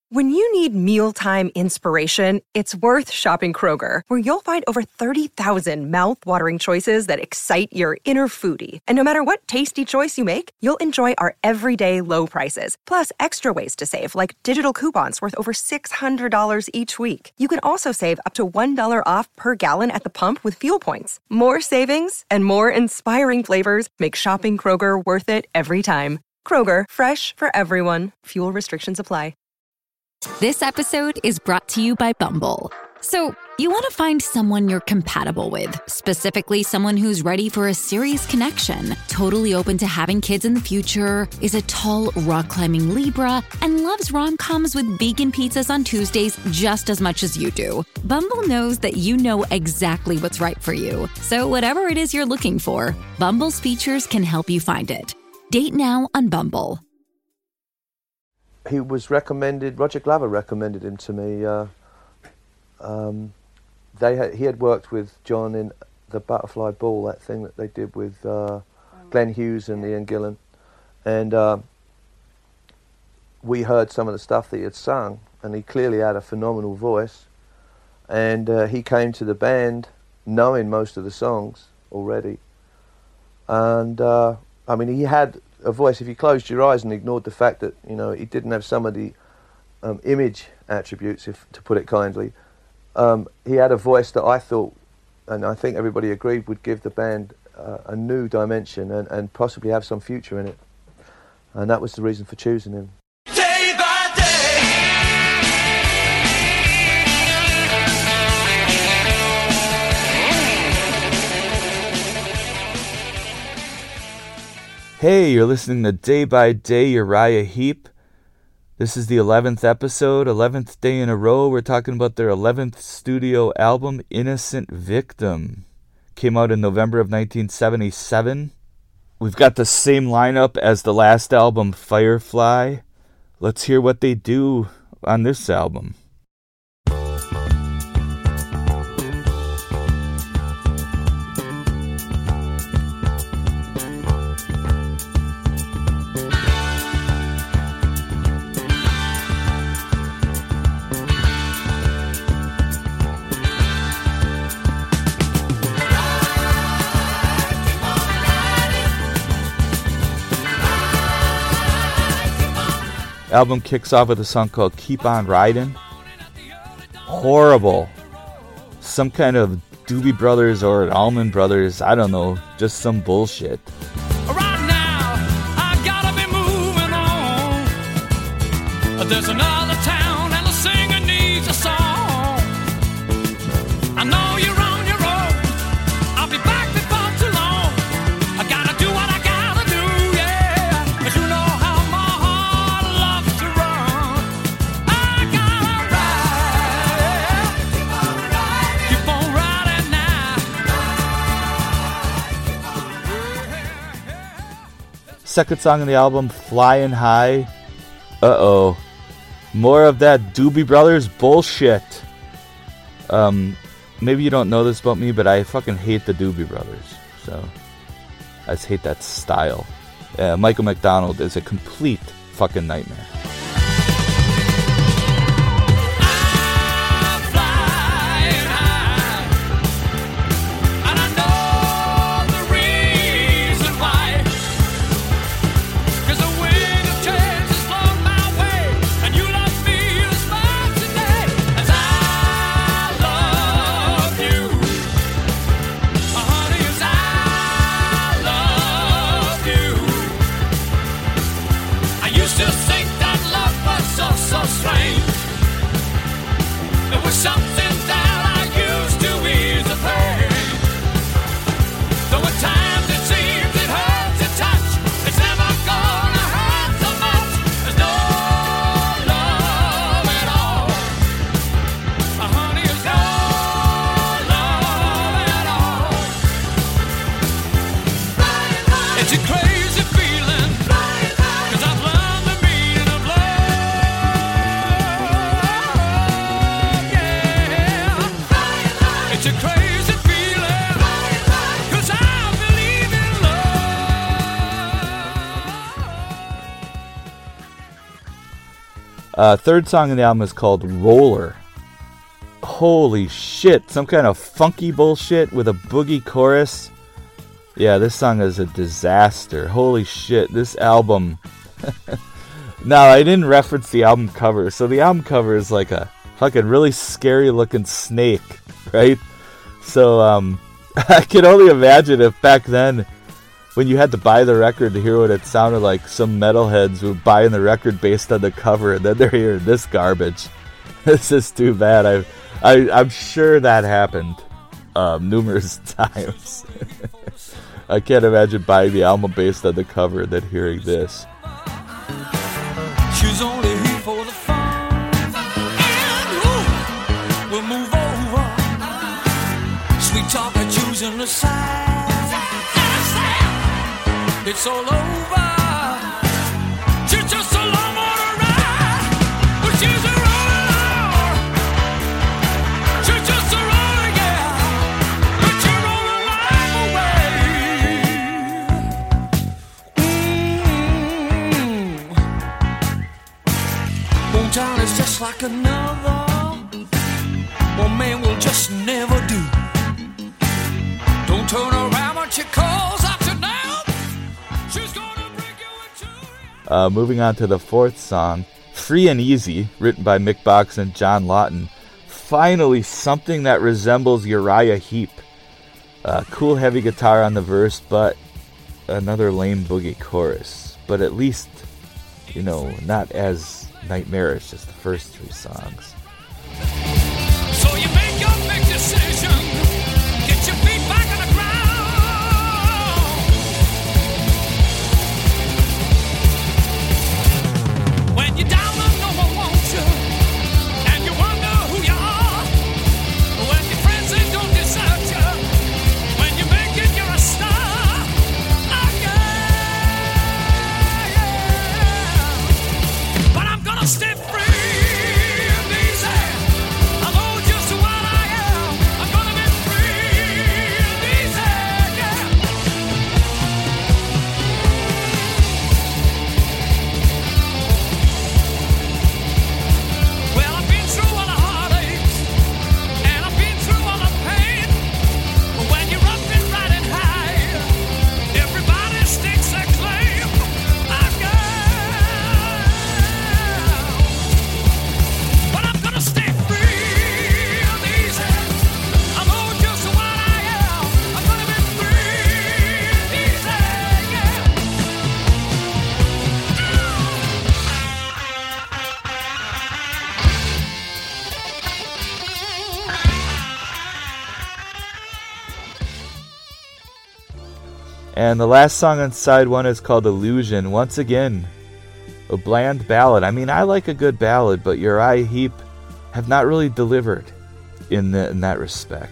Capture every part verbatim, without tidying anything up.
When you need mealtime inspiration, it's worth shopping Kroger, where you'll find over thirty thousand mouth-watering choices that excite your inner foodie. And no matter what tasty choice you make, you'll enjoy our everyday low prices, plus extra ways to save, like digital coupons worth over six hundred dollars each week. You can also save up to one dollar off per gallon at the pump with fuel points. More savings and more inspiring flavors make shopping Kroger worth it every time. Kroger, fresh for everyone. Fuel restrictions apply. This episode is brought to you by Bumble. So, you want to find someone you're compatible with, specifically someone who's ready for a serious connection, totally open to having kids in the future, is a tall, rock-climbing Libra, and loves rom-coms with vegan pizzas on Tuesdays just as much as you do. Bumble knows that you know exactly what's right for you. So whatever it is you're looking for, Bumble's features can help you find it. Date now on Bumble. He was recommended, Roger Glover recommended him to me. Uh, um, they had, he had worked with John in the Butterfly Ball, that thing that they did with uh, Glenn Hughes and Ian Gillan. And uh, we heard some of the stuff that he had sung, and he clearly had a phenomenal voice. And uh, he came to the band knowing most of the songs already. And, uh, I mean, he had a voice. If you closed your eyes and ignored the fact that, you know, he didn't have some of the um, image attributes, if to put it kindly, um, he had a voice that I thought, and I think everybody agreed, would give the band uh, a new dimension and, and possibly have some future in it. And that was the reason for choosing him. Day by day. Hey, you're listening to Day by Day Uriah Heep. This is the eleventh episode, eleventh day in a row. We're talking about their eleventh studio album, Innocent Victim. Came out in November of nineteen seventy-seven. We've got the same lineup as the last album, Firefly. Let's hear what they do on this album. Album kicks off with a song called Keep On Riding. Horrible. Some kind of Doobie Brothers or Allman Brothers, I don't know, just some bullshit. Right now, I gotta be moving on. There's another town and the singer needs a song. I know you're on your own. I'll be back before too long. I gotta do what I gotta do, yeah. 'Cause you know how my heart loves to run. I gotta ride, keep on riding, keep on riding now. Second song on the album, Flying High. Uh-oh. More of that Doobie Brothers bullshit. Um, maybe you don't know this about me, but I fucking hate the Doobie Brothers. So, I just hate that style. Uh, Michael McDonald is a complete fucking nightmare. I'm flying high, and I know the reason why. 'Cause the wind of change has blown my way, and you love me as much today as I love you. Oh, honey, as I love you. I used to think that Uh, third song in the album is called Roller. Holy shit, some kind of funky bullshit with a boogie chorus. Yeah, this song is a disaster. Holy shit, this album. Now, I didn't reference the album cover, so the album cover is like a fucking really scary looking snake, right? So, um, I can only imagine if back then, when you had to buy the record to hear what it sounded like, some metalheads were buying the record based on the cover, and then they're hearing this garbage. This is too bad. I, I, I'm sure that happened um, numerous times. I can't imagine buying the album based on the cover and then hearing this. She's only here for the fun, and ooh, we'll move over. Sweet talk and choosing the side. It's all over. She's just a long motor ride, but she's a roller. She's just a roller, yeah, but you're rolling life away. Mm-hmm. Hometown is just like another. One man will just never do. Don't turn around when she calls out your name. She's gonna bring you into. Uh, moving on to the fourth song, Free and Easy, written by Mick Box and John Lawton. Finally, something that resembles Uriah Heep. Uh, cool heavy guitar on the verse, but another lame boogie chorus. But at least, you know, not as nightmarish as the first three songs. So you make your big decision. Get your feet back on the ground. When you're down and no one wants you, and you wonder who you are. When your friends they don't desert you. When you make it, you're a star. Oh, yeah, yeah. But I'm gonna stay free and easy. I know just what I am. I'm gonna be free and easy, yeah. Well, I've been through all the heartaches, and I've been through all the pain. But when you're up and riding high, everybody stakes their claim. I'm But I'm gonna stay free and easy. I know just what I am. I'm gonna be free and easy, yeah. And the last song on side one is called Illusion. Once again, a bland ballad. I mean, I like a good ballad, but Uriah Heep have not really delivered in, the, in that respect.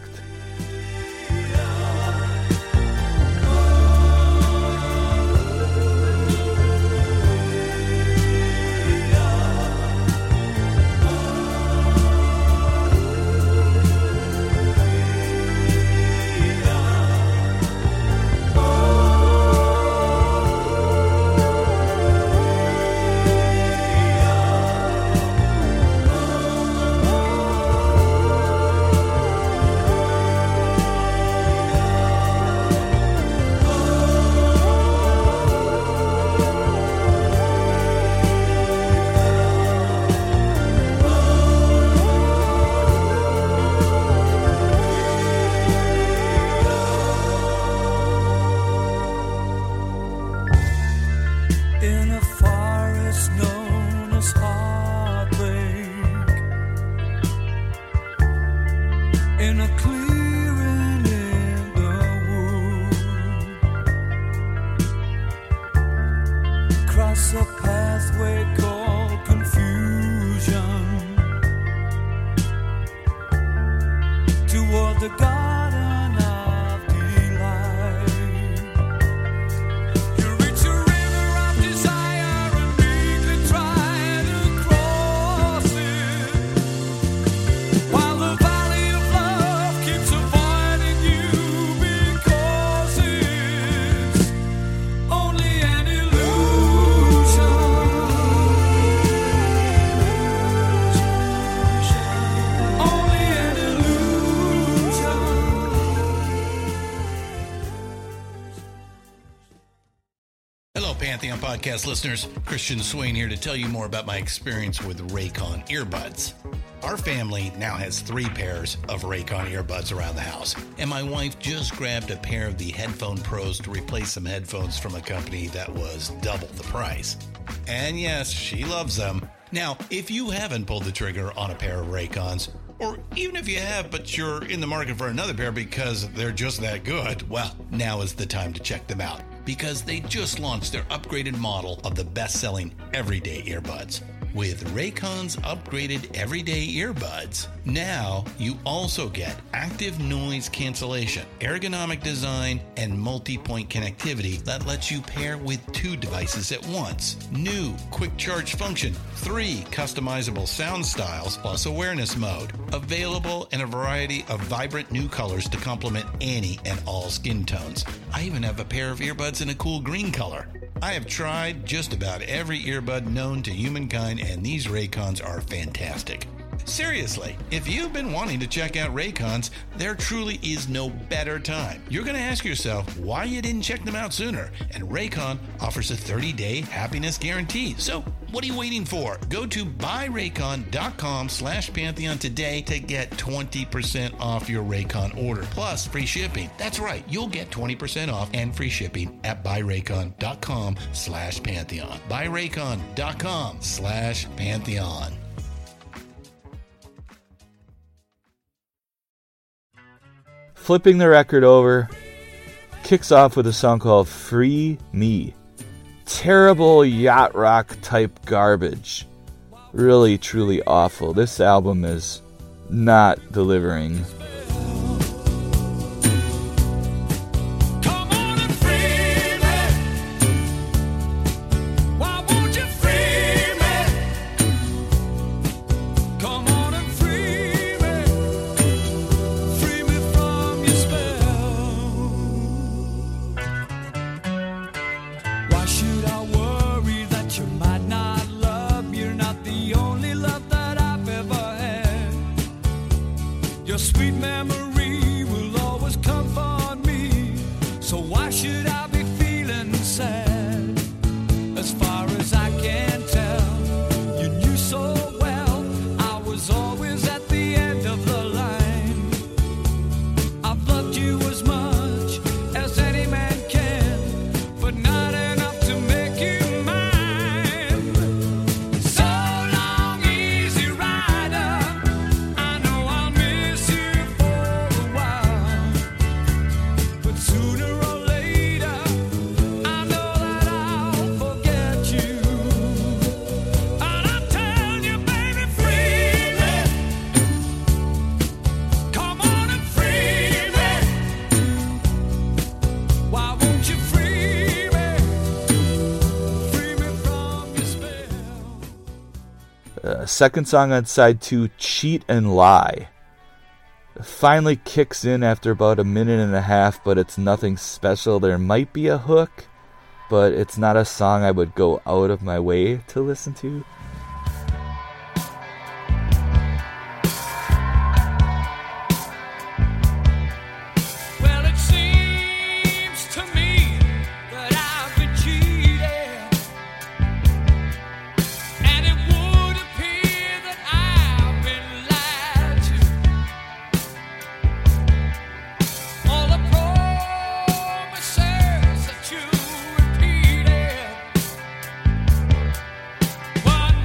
there, podcast listeners. Christian Swain here to tell you more about my experience with Raycon earbuds. Our family now has three pairs of Raycon earbuds around the house, and my wife just grabbed a pair of the Headphone Pros to replace some headphones from a company that was double the price. And yes, she loves them. Now, if you haven't pulled the trigger on a pair of Raycons, or even if you have but you're in the market for another pair because they're just that good, well, now is the time to check them out, because they just launched their upgraded model of the best-selling everyday earbuds. With Raycon's upgraded everyday earbuds, now you also get active noise cancellation, ergonomic design, and multi-point connectivity that lets you pair with two devices at once. New quick charge function, three customizable sound styles, plus awareness mode. Available in a variety of vibrant new colors to complement any and all skin tones. I even have a pair of earbuds in a cool green color. I have tried just about every earbud known to humankind, and these Raycons are fantastic. Seriously, if you've been wanting to check out Raycons, there truly is no better time. You're going to ask yourself why you didn't check them out sooner, and Raycon offers a thirty-day happiness guarantee. So what are you waiting for? Go to buyraycon.com slash Pantheon today to get twenty percent off your Raycon order, plus free shipping. That's right, you'll get twenty percent off and free shipping at buyraycon.com slash Pantheon. buyraycon.com slash Pantheon. Flipping the record over, kicks off with a song called Free Me. Terrible yacht rock type garbage. Really, truly awful. This album is not delivering. Second song on side two, Cheat and Lie. Finally kicks in after about a minute and a half, but it's nothing special. There might be a hook, but it's not a song I would go out of my way to listen to. One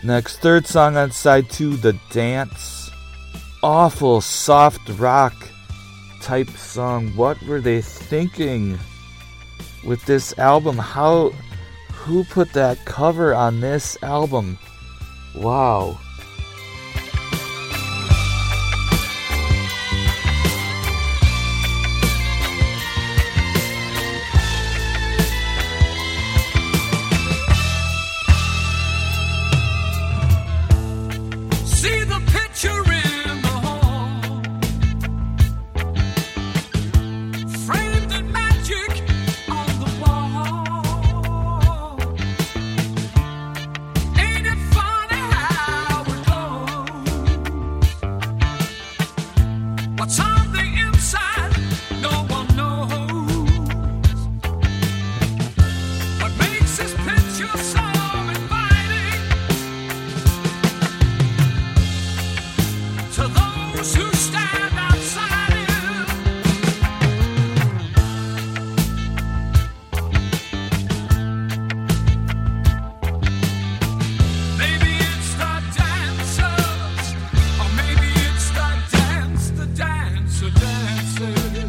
Next, third song on side two, The Dance. Awful soft rock type song. What were they thinking with this album? How, who put that cover on this album? Wow. See the picture in the hall, framed in magic on the wall. Ain't it funny how it goes? What's on the inside, no one knows. What makes this picture so inviting to those who stand outside it? Maybe it's the dancers, or maybe it's the dance, the dancer dances.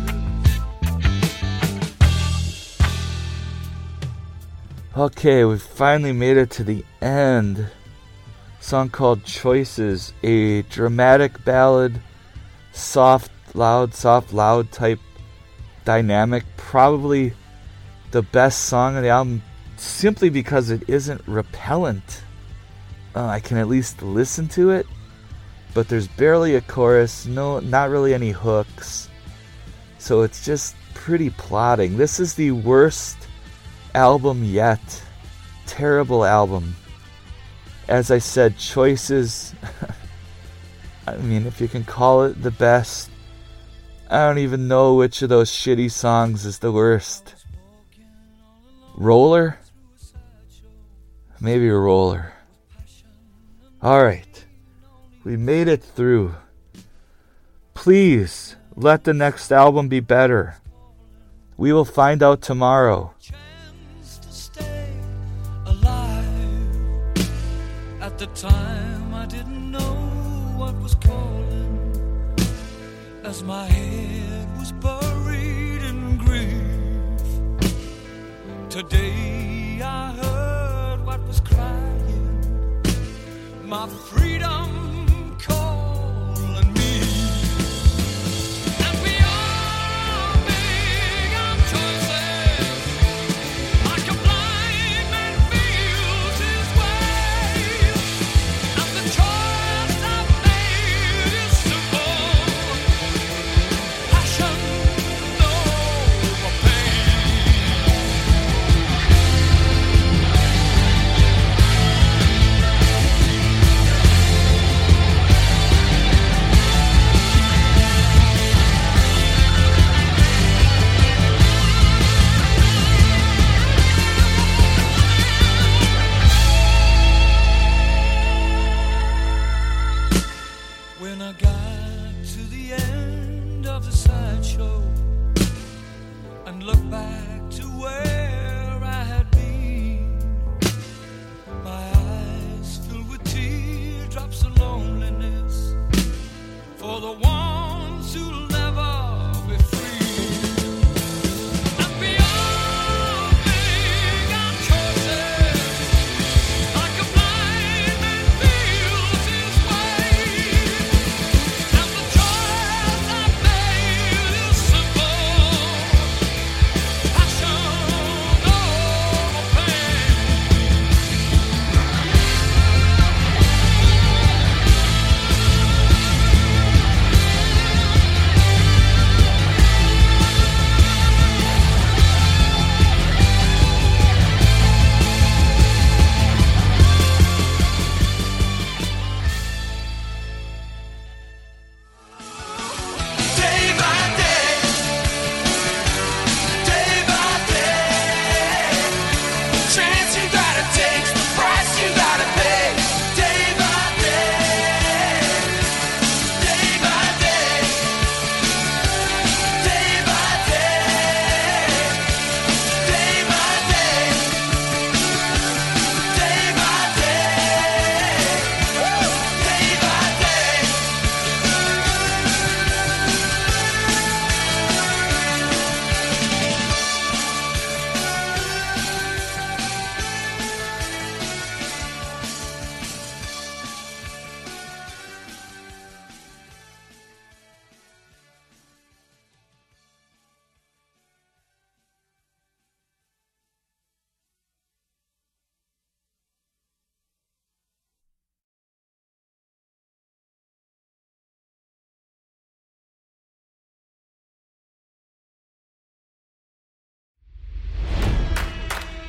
Okay, we finally made it to the end. Song called Choices, a dramatic ballad, soft, loud, soft, loud type dynamic. Probably the best song on the album simply because it isn't repellent. Uh, I can at least listen to it, but there's barely a chorus, no, not really any hooks. So it's just pretty plodding. This is the worst album yet. Terrible album. As I said, Choices, I mean, if you can call it the best, I don't even know which of those shitty songs is the worst. Roller? Maybe Roller. Alright, we made it through. Please, let the next album be better. We will find out tomorrow. Chance to stay alive. At the time I didn't know what was calling, as my head was buried in grief. Today I heard what was crying, my freedom calling me. And we all make our choices, like a blind man feels his way. And the choice I've made is simple: passion over pain. When I got to the end of the sideshow and looked back to where I had been, my eyes filled with teardrops of loneliness for the ones who'll never be free. And we all make our choices, like a blind man feels his way. And the choice I've made is simple: passion over pain.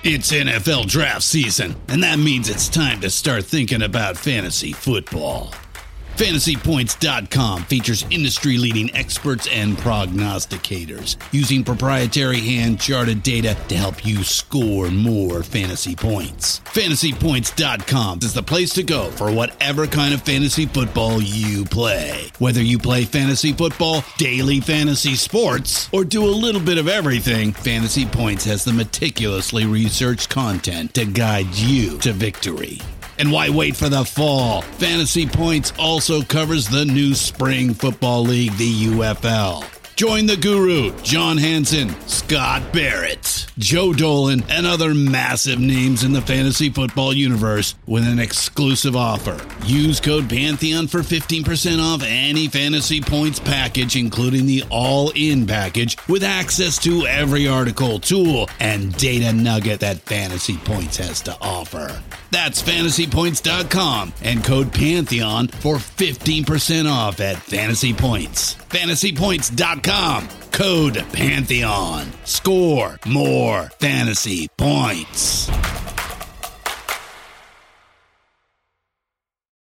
It's N F L draft season, and that means it's time to start thinking about fantasy football. Fantasy Points dot com features industry-leading experts and prognosticators using proprietary hand-charted data to help you score more fantasy points. Fantasy Points dot com is the place to go for whatever kind of fantasy football you play. Whether you play fantasy football, daily fantasy sports, or do a little bit of everything, Fantasy Points has the meticulously researched content to guide you to victory. And why wait for the fall? Fantasy Points also covers the new spring football league, the U F L. Join the guru, John Hansen, Scott Barrett, Joe Dolan, and other massive names in the fantasy football universe with an exclusive offer. Use code Pantheon for fifteen percent off any Fantasy Points package, including the all-in package, with access to every article, tool, and data nugget that Fantasy Points has to offer. That's Fantasy Points dot com and code Pantheon for fifteen percent off at Fantasy Points. Fantasy Points dot com, code Pantheon. Score more fantasy points.